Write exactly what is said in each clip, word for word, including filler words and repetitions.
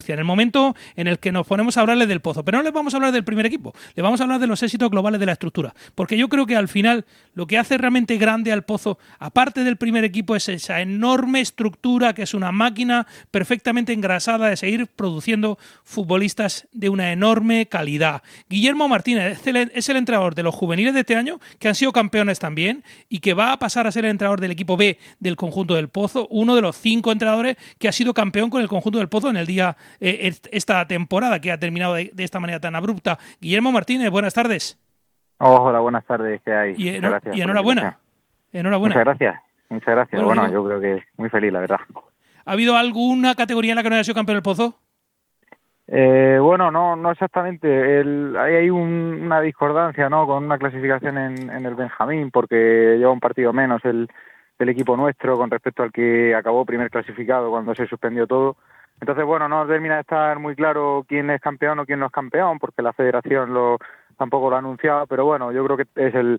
en el momento en el que nos ponemos a hablarle del Pozo. Pero no les vamos a hablar del primer equipo, les vamos a hablar de los éxitos globales de la estructura. Porque yo creo que al final lo que hace realmente grande al Pozo, aparte del primer equipo, es esa enorme estructura que es una máquina perfectamente engrasada de seguir produciendo futbolistas de una enorme calidad. Guillermo Martínez es el, es el entrenador de los juveniles de este año, que han sido campeones también, y que va a pasar a ser el entrenador del equipo B del conjunto del Pozo, uno de los cinco entrenadores que ha sido campeón con el conjunto del Pozo en el día eh, esta temporada que ha terminado de, de esta manera tan abrupta. Guillermo Martínez, buenas tardes. Oh, hola, buenas tardes, ¿qué hay? Y, en, gracias y enhorabuena. Enhorabuena. Muchas gracias, muchas gracias. Bueno, bueno, yo creo que muy feliz, la verdad. ¿Ha habido alguna categoría en la que no haya sido campeón del Pozo? Eh, bueno, no no exactamente. El, hay hay un, una discordancia, ¿no? Con una clasificación en, en el Benjamín, porque lleva un partido menos el del equipo nuestro con respecto al que acabó primer clasificado cuando se suspendió todo. Entonces, bueno, no termina de estar muy claro quién es campeón o quién no es campeón, porque la federación lo tampoco lo ha anunciado, pero bueno, yo creo que es el,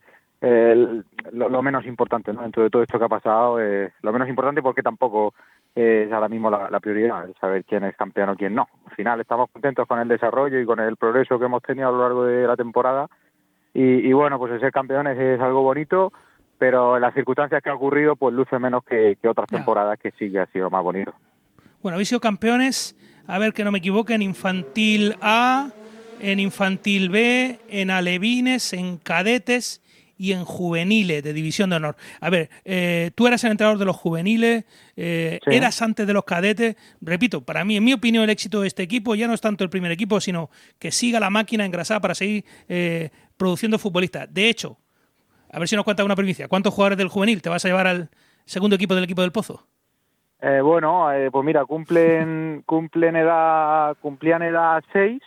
el lo, lo menos importante, ¿no? Dentro de todo esto que ha pasado, eh, lo menos importante porque tampoco eh, es ahora mismo la, la prioridad, el saber quién es campeón o quién no. Al final estamos contentos con el desarrollo y con el progreso que hemos tenido a lo largo de la temporada y, y bueno, pues el ser campeones es algo bonito, pero en las circunstancias que ha ocurrido, pues luce menos que, que otras temporadas que sí que ha sido más bonito. Bueno, habéis sido campeones, a ver que no me equivoque, en Infantil A, en Infantil B, en Alevines, en Cadetes y en Juveniles de División de Honor. A ver, eh, tú eras el entrenador de los juveniles, eh, sí. eras antes de los cadetes. Repito, para mí, en mi opinión, el éxito de este equipo ya no es tanto el primer equipo, sino que siga la máquina engrasada para seguir eh, produciendo futbolistas. De hecho, a ver si nos cuentas una primicia, ¿cuántos jugadores del juvenil te vas a llevar al segundo equipo del equipo del Pozo? Eh, bueno, eh, pues mira, cumplen cumplen edad cumplían edad seis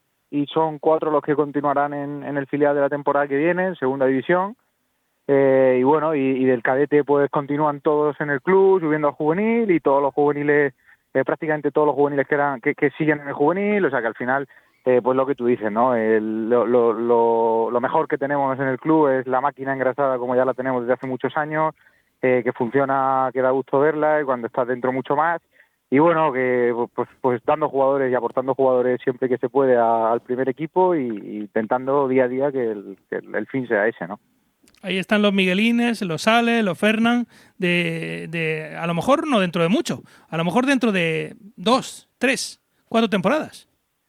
y son cuatro los que continuarán en, en el filial de la temporada que viene, en segunda división. Eh, y bueno, y, y del cadete pues continúan todos en el club, subiendo al juvenil y todos los juveniles, eh, prácticamente todos los juveniles que eran que, que siguen en el juvenil, o sea que al final, eh, pues lo que tú dices, ¿no? El, lo, lo, lo, lo mejor que tenemos en el club es la máquina engrasada como ya la tenemos desde hace muchos años, Eh, que funciona, que da gusto verla y cuando estás dentro mucho más y bueno, que pues, pues dando jugadores y aportando jugadores siempre que se puede a, al primer equipo y, y intentando día a día que el, que el fin sea ese, ¿no? Ahí están los Miguelines, los Ale, los Fernán, de, de a lo mejor no dentro de mucho, a lo mejor dentro de dos, tres, cuatro temporadas.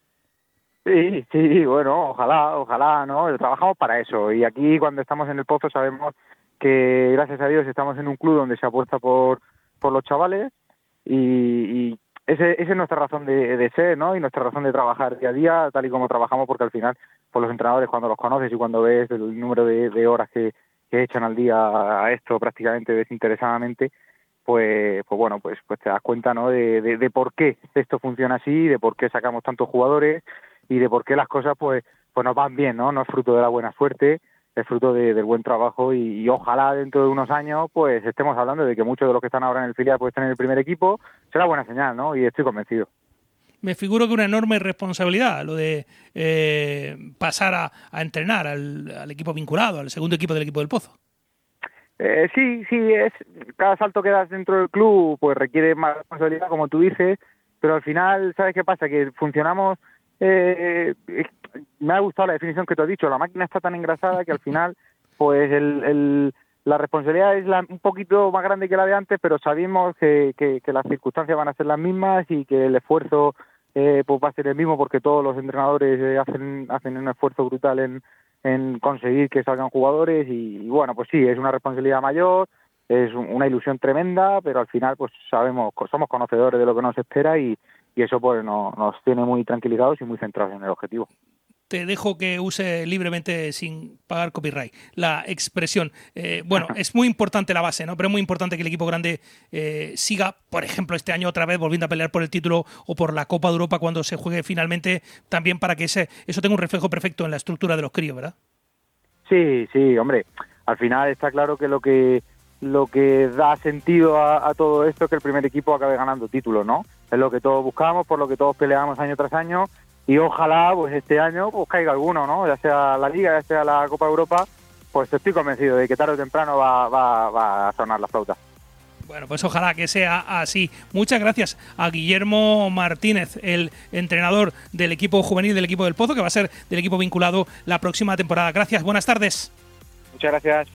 Sí, sí, bueno, ojalá, ojalá, ¿no? Trabajamos para eso y aquí cuando estamos en el Pozo sabemos que gracias a Dios estamos en un club donde se apuesta por por los chavales y, y ese, esa es nuestra razón de, de ser, ¿no? Y nuestra razón de trabajar día a día, tal y como trabajamos, porque al final, por los entrenadores, cuando los conoces y cuando ves el número de, de horas que, que echan al día a esto prácticamente desinteresadamente, pues pues bueno, pues pues te das cuenta, ¿no? De, de, de por qué esto funciona así, de por qué sacamos tantos jugadores y de por qué las cosas pues pues nos van bien, ¿no? No es fruto de la buena suerte, es fruto de, del buen trabajo y, y ojalá dentro de unos años pues estemos hablando de que muchos de los que están ahora en el filial pues estén en el primer equipo, será buena señal, ¿no? Y estoy convencido. Me figuro que una enorme responsabilidad lo de eh, pasar a, a entrenar al, al equipo vinculado, al segundo equipo del equipo del Pozo. Eh, sí, sí, es cada salto que das dentro del club pues requiere más responsabilidad, como tú dices, pero al final, ¿sabes qué pasa? Que funcionamos... Eh, me ha gustado la definición que tú has dicho, la máquina está tan engrasada que al final pues el, el, la responsabilidad es la, un poquito más grande que la de antes, pero sabemos que, que, que las circunstancias van a ser las mismas y que el esfuerzo eh, pues va a ser el mismo porque todos los entrenadores eh, hacen hacen un esfuerzo brutal en, en conseguir que salgan jugadores y, y bueno, pues sí, es una responsabilidad mayor, es una ilusión tremenda, pero al final pues sabemos, somos conocedores de lo que nos espera y y eso pues no, nos tiene muy tranquilizados y muy centrados en el objetivo. Te dejo que use libremente, sin pagar copyright, la expresión. Eh, bueno, es muy importante la base, ¿no? Pero es muy importante que el equipo grande eh, siga, por ejemplo, este año otra vez volviendo a pelear por el título o por la Copa de Europa cuando se juegue finalmente, también para que ese, eso tenga un reflejo perfecto en la estructura de los críos, ¿verdad? Sí, sí, hombre. Al final está claro que lo que lo que da sentido a, a todo esto es que el primer equipo acabe ganando títulos, ¿no? Es lo que todos buscamos, por lo que todos peleamos año tras año y ojalá pues este año pues caiga alguno, ¿no? Ya sea la Liga, ya sea la Copa Europa, pues estoy convencido de que tarde o temprano va, va, va a sonar la flauta. Bueno, pues ojalá que sea así. Muchas gracias a Guillermo Martínez, el entrenador del equipo juvenil del equipo del Pozo, que va a ser del equipo vinculado la próxima temporada. Gracias, buenas tardes. Muchas gracias.